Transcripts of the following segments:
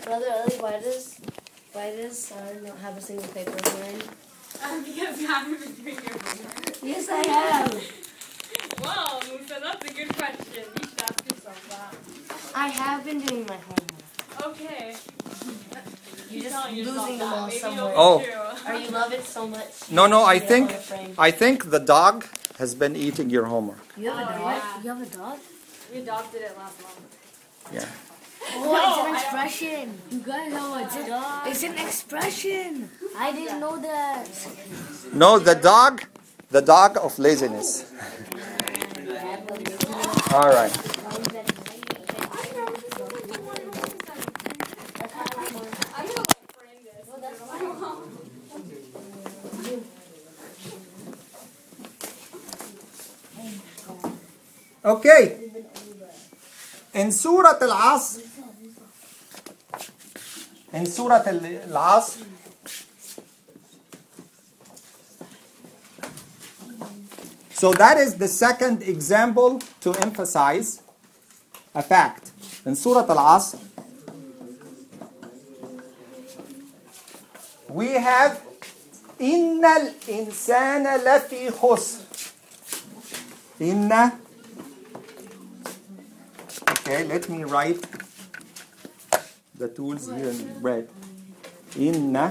Brother Ellie, why does not have a single paper of mine? Because you haven't been doing your homework. Yes, I have. Well, Musa, that's a good question. You should ask yourself that. I have been doing my homework. Okay. You're Keep just telling yourself losing that. them all Maybe somewhere. it'll be true. Or you love it so much. No, you get it on a frame. I think the dog has been eating your homework. You have a dog? Yeah. You have a dog? We adopted it last month. Yeah. Oh, it's an expression. You guys know it's a dog. It's an expression. I didn't know that. No, the dog of laziness. All right. Okay. In Surah Al-Asr, so that is the second example to emphasize a fact. In Surah Al-Asr, we have إِنَّ الْإِنسَانَ لَفِي خُسْرٍ. Okay, let me write the tools here in red. Inna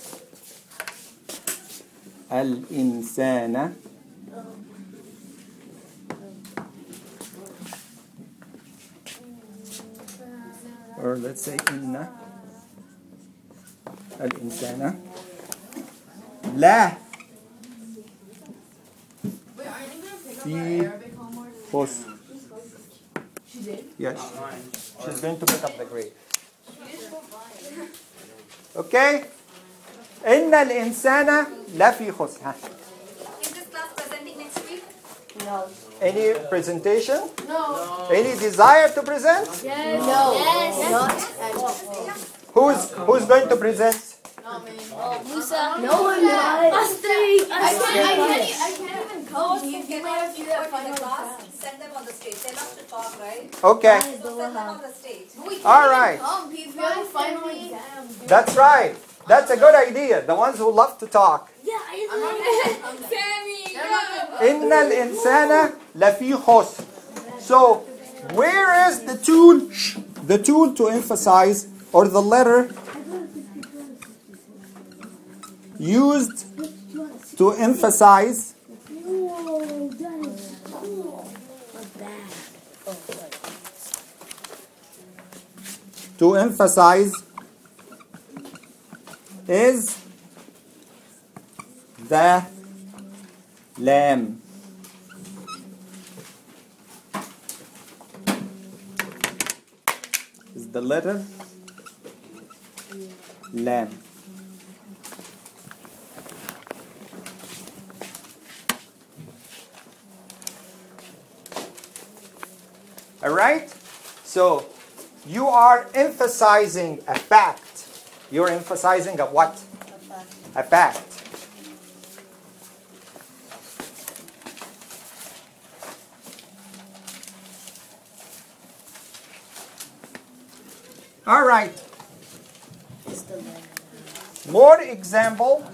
al-insana or let's say inna al-insana la fi khusr. Yes. She's going to pick up the grade. Okay? إن الإنسان لفي خسر. Is this class presenting next week? No. Any presentation? No. Any desire to present? Yes. No. Yes. Who's going to present? Musa. No, I'm not. I can't even come. Can all of you who are in the class send them on the stage? They love to talk, right? Okay. So send them on the stage. All right. That's right. That's a good idea. The ones who love to talk. Yeah, Sammy, إن الإنسان لفي خسر. So, where is the tool? The tool to emphasize, or the letter used to emphasize is the lamb. Is the letter lamb. All right? So, you are emphasizing a fact. You're emphasizing a what? A fact. All right. More example.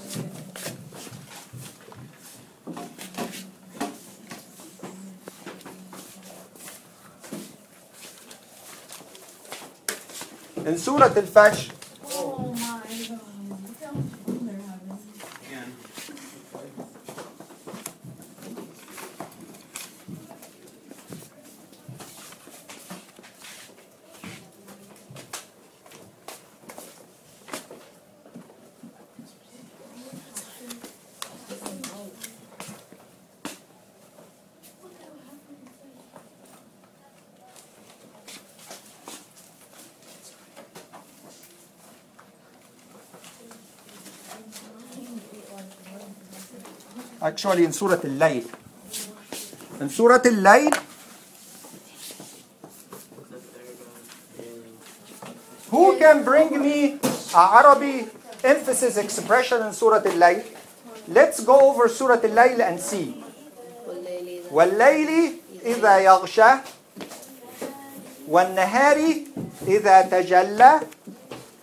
In Surah Al-Fajr, actually in Surah Al-Layl. In Surah Al-Layl, who can bring me a Arabic emphasis expression in Surah Al-Layl? Let's go over Surah Al-Layl and see. وَاللَّيْلِ إِذَا يَغْشَى وَالنَّهَارِ إِذَا تَجَلَّى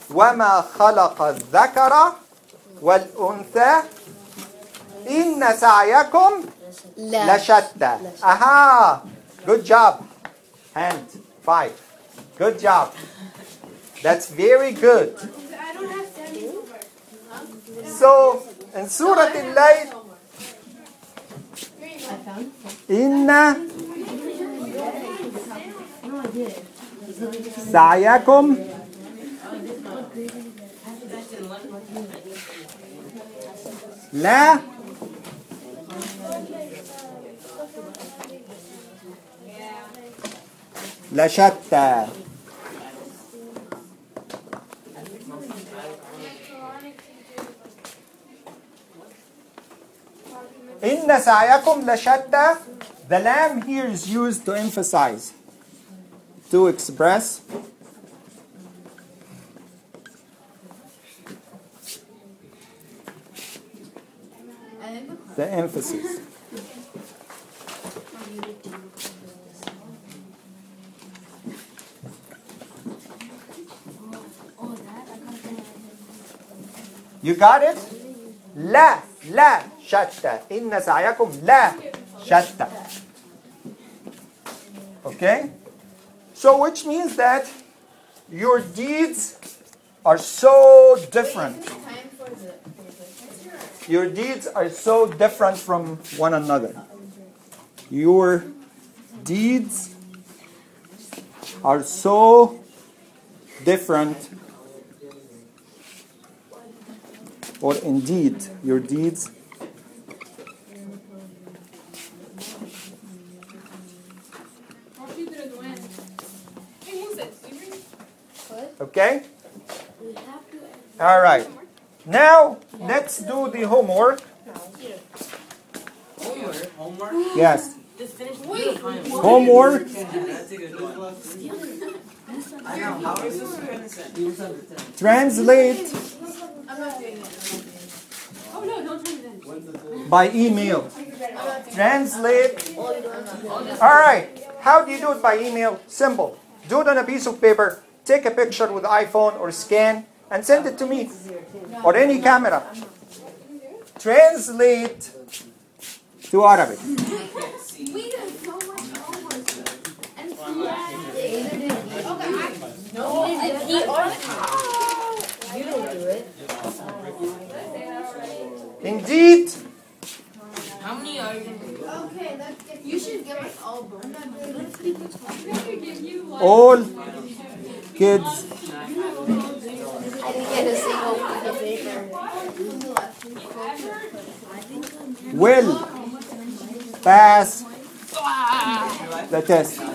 وما خلق الذكر والأنثى إن سعيكم لشتى. Aha! Good job. Hand. 5. Good job. That's very good. I don't have standing homework. So, in Surah Al-Layl, إن سعيكم لا لشتى. إن سعيكم لشتى. The lam here is used to emphasize, to express the emphasis. You got it? لا شتى. إن سعيكم لا شتى. Okay? So which means that your deeds are so different. Your deeds are so different from one another. Your deeds are so different, or indeed, your deeds okay? All right. Now, let's do the homework. Homework? Yes. Just finish the Homework. I know. How is this going to Translate I'm not doing it. Oh no, don't turn it in. by email. Translate. All right. How do you do it by email? Simple. Do it on a piece of paper. Take a picture with iPhone or scan and send it to me or any camera. Translate to Arabic. We did so much homework. And you don't do it. Indeed, How many are you? Okay, you should give us all books. all kids I didn't get a single piece of paper. will pass the test.